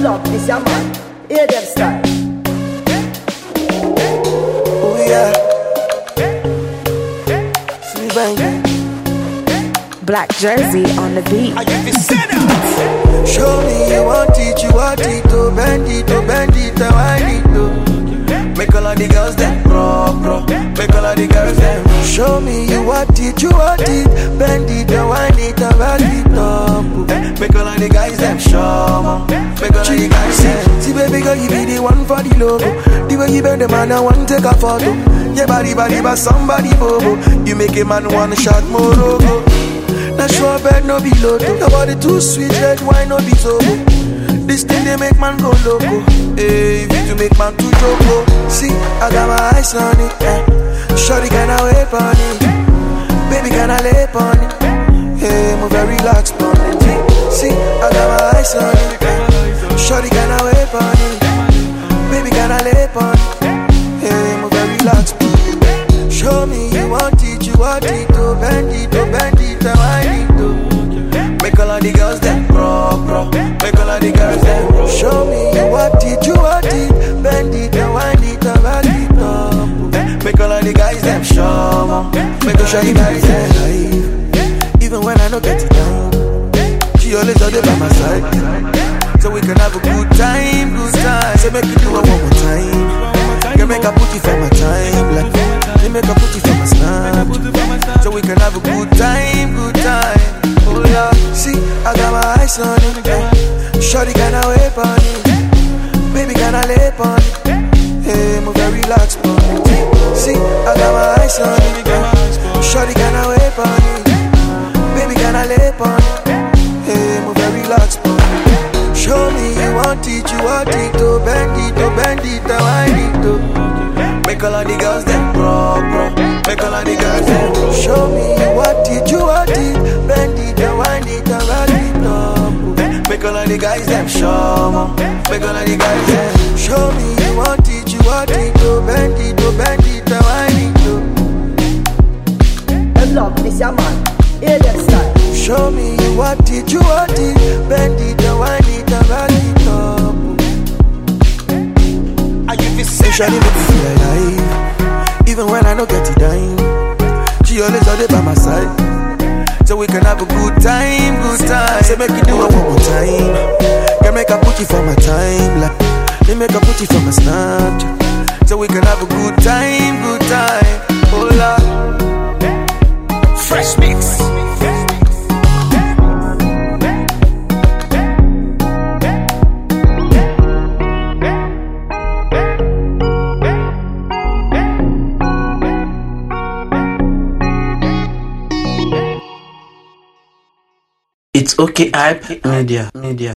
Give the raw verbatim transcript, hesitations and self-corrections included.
love this your man. Hear them style. Oh yeah. Sweet bang. Black Jersey on the beat. Show me you want it, you want it, to bend it, to bend it, to wind it, to make all of the girls them pro, pro, make all of the girls them. Show me you want it, you want it, bend it, to wind it, to bend it up, make all of the guys them show, make all of the guys them. See baby girl, you be the one for the logo. The way you bend the man, I want to take a photo. Yeah, body, body, but somebody bobo. You make a man one shot more logo. Now sure bed no be low. Your body too sweet, red wine no be so. This thing they make man go loco. Hey, if you make man too joke. See, I got my eyes on it. Eh. Shorty can I wait on it. Baby can I lay on it. Hey, move very relaxed on it. See, I got my eyes on it. Eh. Shorty can I wait on it. Baby can I lay on it. Hey, move very relaxed on it. Show me you want it, you want it, to bend it, to bend it, to wind it, to make all of the girls them pro, pro, make all of the girls them. Show me you want it, you want it, bend it, to wind it, to bend it, to make all of the guys them show, make all of the guys them live. Even when I don't get it down, she always out there by my side, so we can have a good time, good time. Say make you do it one more time. You make a put it for my time, like you make a put it for my snap, so we can have a good time, good time. Oh yeah, see, I got my eyes on it. Yeah. Shorty can I wait on it, baby can I lay on it. Hey, move very relaxed on it. See, I got my eyes on it. Yeah. Shorty can I wait on it, baby can I lay on it. Hey, move very relaxed on it. Show me you want it, you want it, to bend it, to bend it, to wind it, to make all of the girls them pro, pro, make all of the girls them. Show me you want it, you want it, bend it, to wind it, to bend it up, make all of the guys them show, make all of the guys them. Show me you want it, you want it, to bend it, to bend it, to wind it, to Them love this your man. Hear them style. show me you want it, you want it, bend it, to wind it, to bend it up. Shawty make me feel alive, even when I don't get it dime. She always out there by my side, so we can have a good time, good time. Say make you do it one more time. Can make a put it for my time, like they make a put it for my Snapchat, so we can have a good time, good time. Oh Lord, fresh mix. It's okay, hype media, media.